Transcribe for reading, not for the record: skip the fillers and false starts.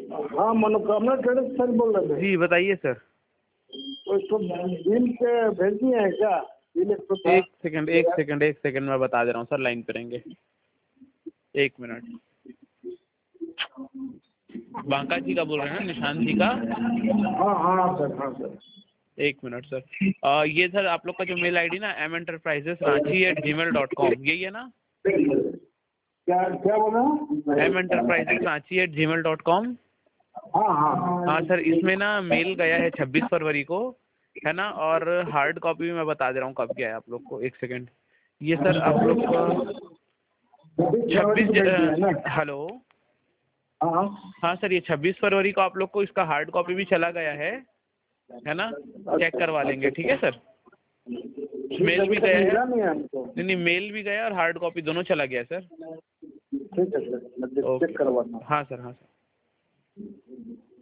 हाँ, मनोकामना traders sir बोल रहे थे। जी बताइए सर। तो इसको बिल पे भेज दिए हैं क्या? बिल एक सेकंड मैं बता दे रहा हूँ सर, लाइन पे रहेंगे 1 मिनट। बांका जी का बोल रहे हैं ना, निशांत जी का? हाँ हाँ सर, हाँ सर। 1 minute sir. ये सर आप लोग का जो मेल आईडी ना menterprises@gmail.com, यही है ना? क्या क्या बोला? menterprises@gmail.com। हाँ हाँ हाँ सर, इसमें ना मेल गया है 26 फरवरी को, है ना? और हार्ड कॉपी भी मैं बता दे रहा हूँ कब गया है आप लोग को। 1 सेकंड। ये सर आप लोग को 26 हेलो। हाँ हाँ सर, ये 26 फरवरी को आप लोग को इसका हार्ड कॉपी भी चला गया है ना? चेक करवा लेंगे, ठीक है सर? मेल भी गया है। नहीं नहीं, मेल भी गया और हार्ड कॉपी दोनों चला गया सर। ठीक है सर, मैं चेक करवाता हूँ। हाँ सर, हाँ सर।